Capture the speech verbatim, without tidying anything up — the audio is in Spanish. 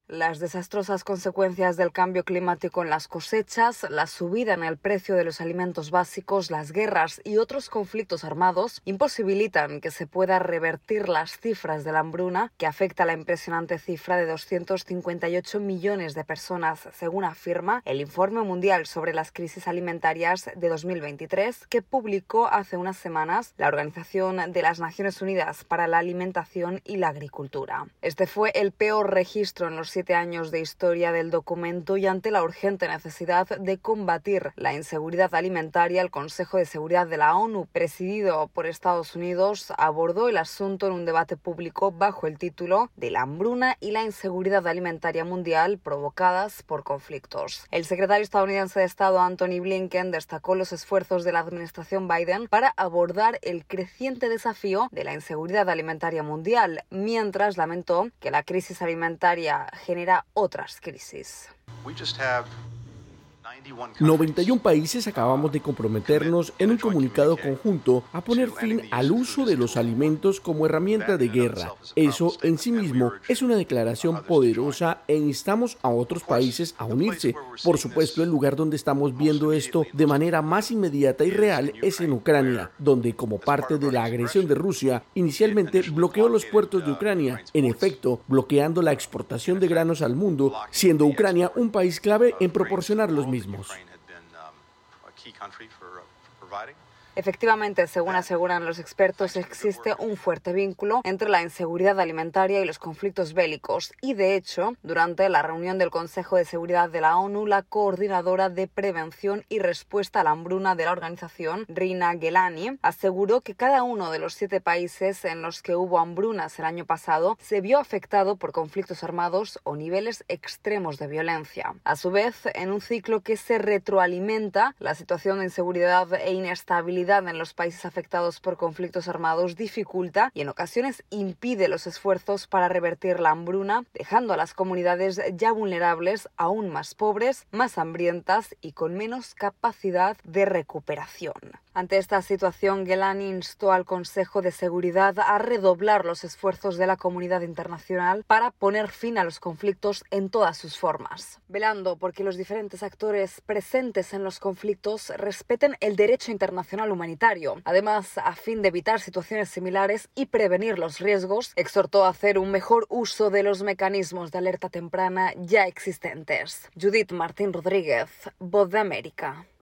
Las desastrosas consecuencias del cambio climático en las cosechas, la subida en el precio de los alimentos básicos, las guerras y otros conflictos armados imposibilitan que se pueda revertir las cifras de la hambruna, que afecta a la impresionante cifra de doscientos cincuenta y ocho millones de personas, según afirma el Informe Mundial sobre las Crisis Alimentarias de dos mil veintitrés, que publicó hace unas semanas la Organización de las Naciones Unidas para la Alimentación y la Agricultura. Este fue el peor registro en los siete años de historia del documento, y ante la urgente necesidad de combatir la inseguridad alimentaria, el Consejo de Seguridad de la ONU, presidido por Estados Unidos, abordó el asunto en un debate público bajo el título de la hambruna y la inseguridad alimentaria mundial provocadas por conflictos. El secretario estadounidense de Estado Antony Blinken destacó los esfuerzos de la administración Biden para abordar el creciente desafío de la inseguridad alimentaria mundial, mientras lamentó que la crisis alimentaria genera otras crisis. noventa y un países acabamos de comprometernos en un comunicado conjunto a poner fin al uso de los alimentos como herramienta de guerra. Eso en sí mismo es una declaración poderosa e instamos a otros países a unirse. Por supuesto, el lugar donde estamos viendo esto de manera más inmediata y real es en Ucrania, donde como parte de la agresión de Rusia, inicialmente bloqueó los puertos de Ucrania, en efecto, bloqueando la exportación de granos al mundo, siendo Ucrania un país clave en proporcionar los mismos. Efectivamente, según aseguran los expertos, existe un fuerte vínculo entre la inseguridad alimentaria y los conflictos bélicos. Y, de hecho, durante la reunión del Consejo de Seguridad de la ONU, la coordinadora de prevención y respuesta a la hambruna de la organización, Rina Gelani, aseguró que cada uno de los siete países en los que hubo hambrunas el año pasado se vio afectado por conflictos armados o niveles extremos de violencia. A su vez, en un ciclo que se retroalimenta, la situación de inseguridad e inestabilidad en los países afectados por conflictos armados dificulta y en ocasiones impide los esfuerzos para revertir la hambruna, dejando a las comunidades ya vulnerables aún más pobres, más hambrientas y con menos capacidad de recuperación. Ante esta situación, Gelani instó al Consejo de Seguridad a redoblar los esfuerzos de la comunidad internacional para poner fin a los conflictos en todas sus formas, velando porque los diferentes actores presentes en los conflictos respeten el derecho internacional humanitario. Además, a fin de evitar situaciones similares y prevenir los riesgos, exhortó a hacer un mejor uso de los mecanismos de alerta temprana ya existentes. Judith Martín Rodríguez, Voz de América.